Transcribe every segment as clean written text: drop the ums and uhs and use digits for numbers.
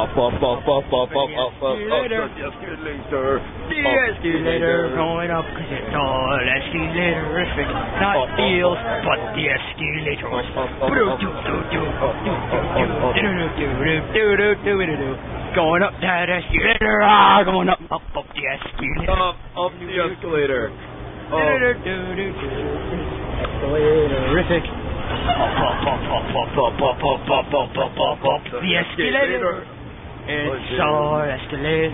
escalator going up 'cause it's all escalatorific. Not wheels, but the escalators. Going up that escalator, going up the escalator. Up the escalator. Escalatorific. The escalator. It's all escalator.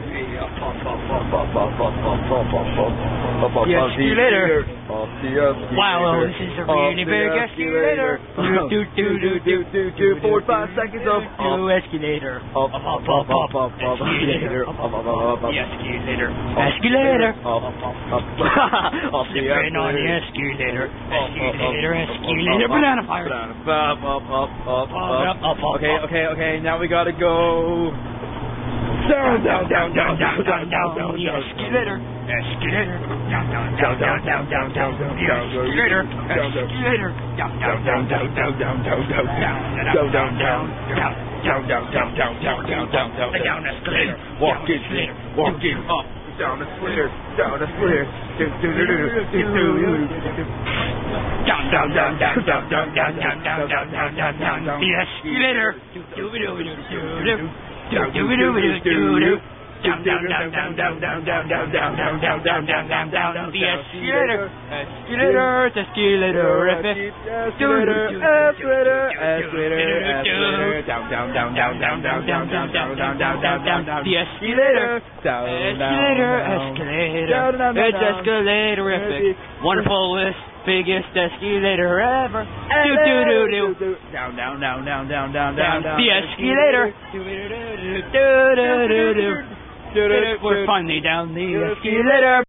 The escalator. Wow, this is a really big escalator. 45 seconds of escalator. Escalator. The escalator. Escalator. Slipping on the escalator. Escalator. Banana fire. Okay. Now we gotta go. Down. The escalator. Escalator. Down. The escalator. Escalator. Down. Down escalator. Walking up. Down escalator. Down. The escalator. Down. The escalator. Escalator. The escalator. It's escalatorific. Wonderfulest, biggest escalator ever. Down. The escalator. We're finally down the escalator.